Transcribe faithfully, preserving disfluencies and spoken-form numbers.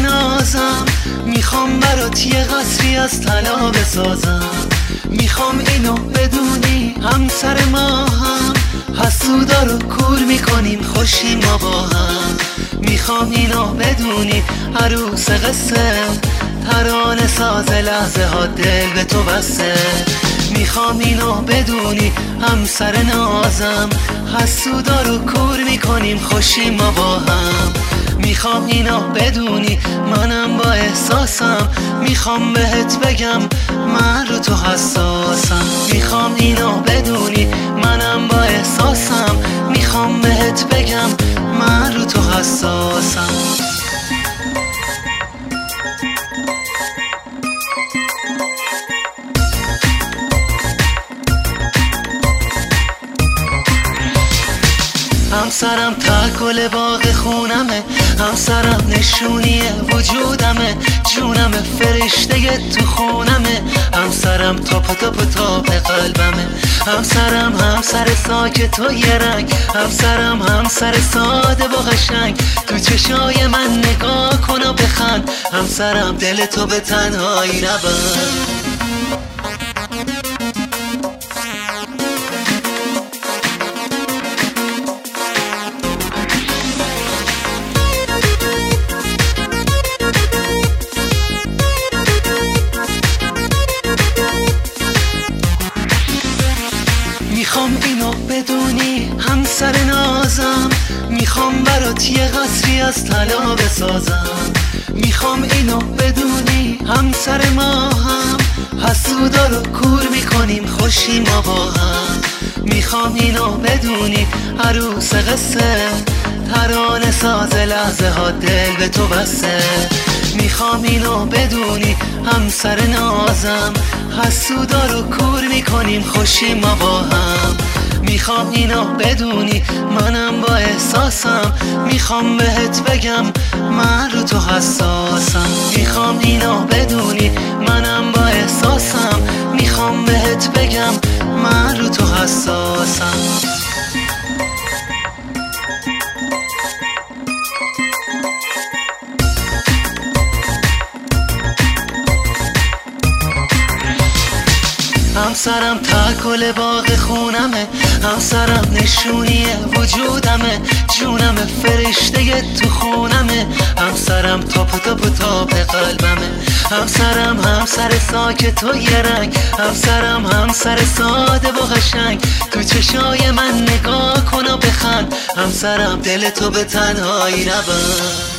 نازم، میخوام برات یه قصری از طلا بسازم. میخوام اینو بدونی همسر ما هم، حسودا رو کور میکنیم خوشیم ما با هم. میخوام اینو بدونی عروس قصه، ترانه ساز لحظه ها دل به تو بسته. میخوام اینو بدونی همسر نازم، حسودا رو کور میکنیم خوشیم ما با هم. میخوام اینو بدونی منم با احساسم، میخوام بهت بگم من رو تو حساسم. میخوام اینو بدونی منم با احساسم، میخوام بهت بگم من رو تو حساسم. همسرم تکل باغ خونمه، همسرم نشونی وجودمه، جونم فرشته تو خونمه، همسرم تاپ تاپ تاپ قلبمه. همسرم همسر ساکت و یه رنگ، همسرم همسر ساده و قشنگ، تو چشای من نگاه کن و بخند، همسرم دل تو به تنهایی نبند. میخوام اینو بدونی همسر نازم، میخوام برات یه قصری از طلا بسازم. میخوام اینو بدونی همسر ما هم، حسودا رو کور میکنیم خوشیم ما با هم. میخوام اینو بدونی عروس قصه، ترانه ساز لحظه ها دل به تو بسته. میخوام اینو بدونی همسر نازم، حسودا رو کور میکنیم خوشیم ما با هم. میخوام اینو بدونی منم با احساسم، میخوام بهت بگم من رو تو حساسم. میخوام اینو بدونی منم با احساسم، میخوام بهت بگم من رو تو حساسم. همسرم تکل باغ خونمه، همسرم نشونی وجودمه، جونم فرشته تو خونمه، همسرم تاپ تاپ تاپ قلبمه. همسرم همسر ساکت و یه رنگ، همسرم همسر ساده و قشنگ، تو چشای من نگاه کن و بخند، همسرم دل تو به تنهایی نبند.